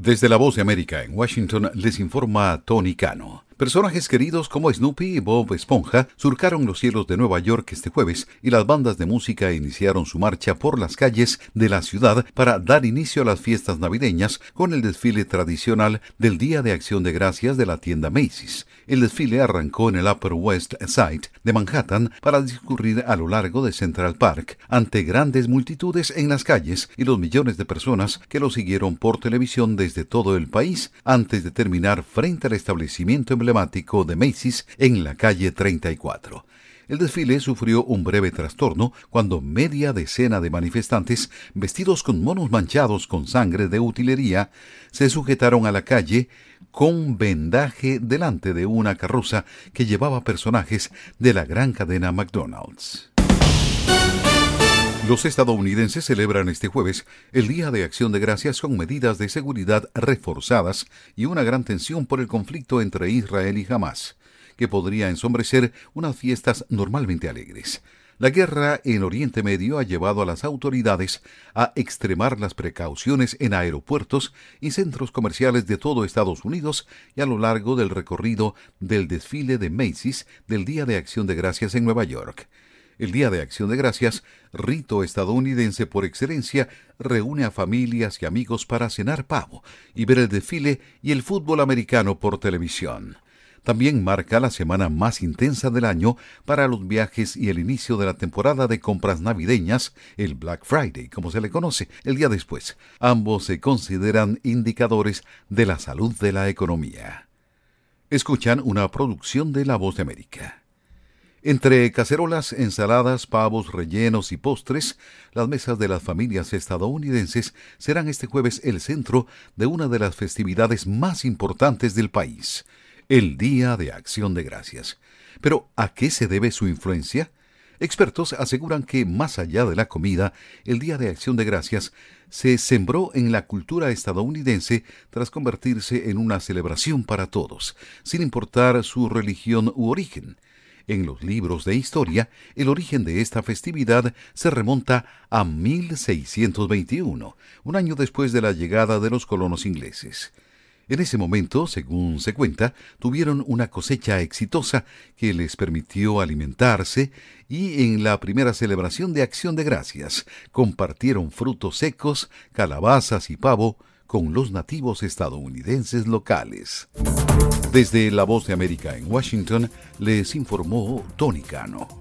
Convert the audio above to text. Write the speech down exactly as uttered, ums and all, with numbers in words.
Desde La Voz de América en Washington les informa Tony Cano. Personajes queridos como Snoopy y Bob Esponja surcaron los cielos de Nueva York este jueves y las bandas de música iniciaron su marcha por las calles de la ciudad para dar inicio a las fiestas navideñas con el desfile tradicional del Día de Acción de Gracias de la tienda Macy's. El desfile arrancó en el Upper West Side de Manhattan para discurrir a lo largo de Central Park ante grandes multitudes en las calles y los millones de personas que lo siguieron por televisión desde todo el país antes de terminar frente al establecimiento emblemático de Macy's en la calle treinta y cuatro. El desfile sufrió un breve trastorno cuando media decena de manifestantes, vestidos con monos manchados con sangre de utilería, se sujetaron a la calle con vendaje delante de una carroza que llevaba personajes de la gran cadena McDonald's. Los estadounidenses celebran este jueves el Día de Acción de Gracias con medidas de seguridad reforzadas y una gran tensión por el conflicto entre Israel y Hamás, que podría ensombrecer unas fiestas normalmente alegres. La guerra en Oriente Medio ha llevado a las autoridades a extremar las precauciones en aeropuertos y centros comerciales de todo Estados Unidos y a lo largo del recorrido del desfile de Macy's del Día de Acción de Gracias en Nueva York. El Día de Acción de Gracias, rito estadounidense por excelencia, reúne a familias y amigos para cenar pavo y ver el desfile y el fútbol americano por televisión. También marca la semana más intensa del año para los viajes y el inicio de la temporada de compras navideñas, el Black Friday, como se le conoce, el día después. Ambos se consideran indicadores de la salud de la economía. Escuchan una producción de La Voz de América. Entre cacerolas, ensaladas, pavos rellenos y postres, las mesas de las familias estadounidenses serán este jueves el centro de una de las festividades más importantes del país, el Día de Acción de Gracias. Pero, ¿a qué se debe su influencia? Expertos aseguran que, más allá de la comida, el Día de Acción de Gracias se sembró en la cultura estadounidense tras convertirse en una celebración para todos, sin importar su religión u origen. En los libros de historia, el origen de esta festividad se remonta a mil seiscientos veintiuno, un año después de la llegada de los colonos ingleses. En ese momento, según se cuenta, tuvieron una cosecha exitosa que les permitió alimentarse y en la primera celebración de Acción de Gracias compartieron frutos secos, calabazas y pavo con los nativos estadounidenses locales. Desde La Voz de América en Washington, les informó Tony Cano.